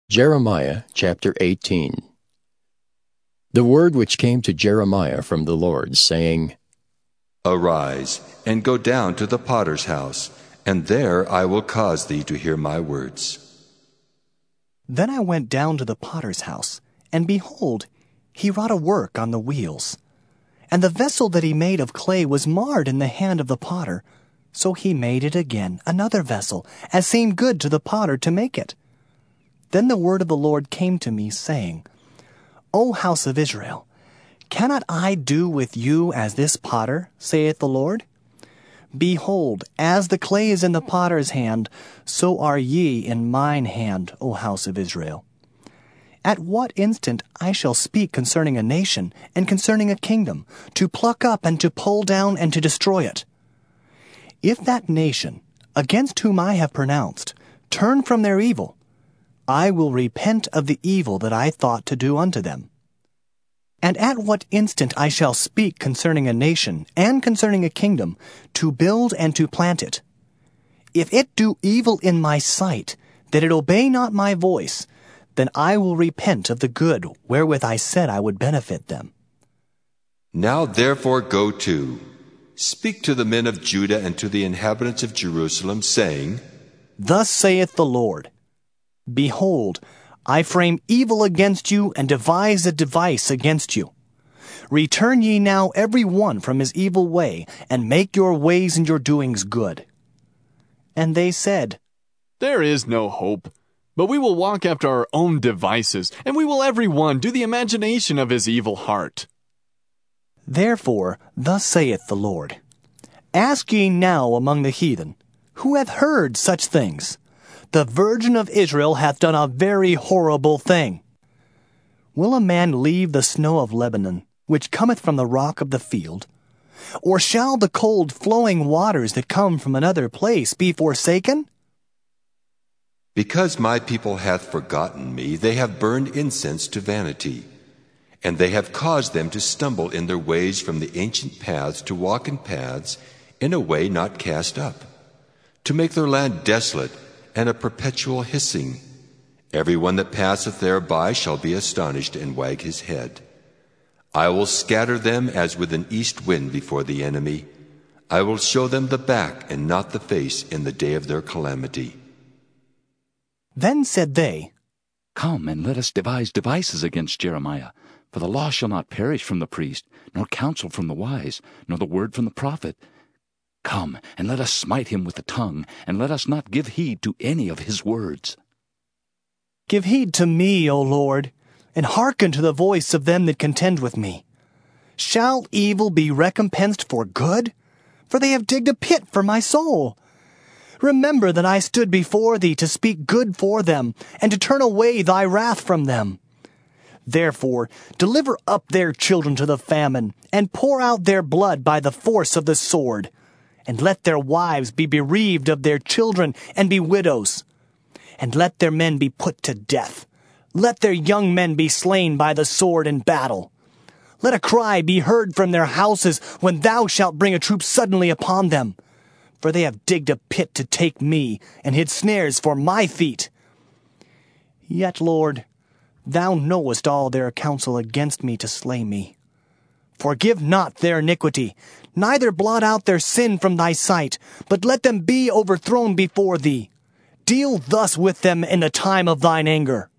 Jeremiah chapter 18. The word which came to Jeremiah from the Lord, saying, Arise, and go down to the potter's house, and there I will cause thee to hear my words. Then I went down to the potter's house, and behold, he wrought a work on the wheels. And the vessel that he made of clay was marred in the hand of the potter. So he made it again, another vessel, as seemed good to the potter to make it. Then the word of the Lord came to me, saying, O house of Israel, cannot I do with you as this potter, saith the Lord? Behold, as the clay is in the potter's hand, so are ye in mine hand, O house of Israel. At what instant I shall speak concerning a nation, and concerning a kingdom, to pluck up and to pull down and to destroy it. If that nation, against whom I have pronounced, turn from their evil, I will repent of the evil that I thought to do unto them. And at what instant I shall speak concerning a nation, and concerning a kingdom, to build and to plant it. If it do evil in my sight, that it obey not my voice, then I will repent of the good wherewith I said I would benefit them. Now therefore go to, speak to the men of Judah and to the inhabitants of Jerusalem, saying, Thus saith the Lord, Behold, I frame evil against you, and devise a device against you. Return ye now every one from his evil way, and make your ways and your doings good. And they said, There is no hope, but we will walk after our own devices, and we will every one do the imagination of his evil heart. Therefore thus saith the Lord, Ask ye now among the heathen, who hath heard such things? The Virgin of Israel hath done a very horrible thing. Will a man leave the snow of Lebanon, which cometh from the rock of the field? Or shall the cold flowing waters that come from another place be forsaken? Because my people hath forgotten me, they have burned incense to vanity, and they have caused them to stumble in their ways from the ancient paths to walk in paths in a way not cast up, to make their land desolate and a perpetual hissing. Every one that passeth thereby shall be astonished and wag his head. I will scatter them as with an east wind before the enemy. I will show them the back and not the face in the day of their calamity. Then said they, Come, and let us devise devices against Jeremiah. For the law shall not perish from the priest, nor counsel from the wise, nor the word from the prophet. Come, and let us smite him with the tongue, and let us not give heed to any of his words. Give heed to me, O Lord, and hearken to the voice of them that contend with me. Shall evil be recompensed for good? For they have digged a pit for my soul. Remember that I stood before thee to speak good for them, and to turn away thy wrath from them. Therefore, deliver up their children to the famine, and pour out their blood by the force of the sword. And let their wives be bereaved of their children, and be widows. And let their men be put to death. Let their young men be slain by the sword in battle. Let a cry be heard from their houses when thou shalt bring a troop suddenly upon them. For they have digged a pit to take me, and hid snares for my feet. Yet, Lord, thou knowest all their counsel against me to slay me. Forgive not their iniquity, neither blot out their sin from thy sight, but let them be overthrown before thee. Deal thus with them in the time of thine anger.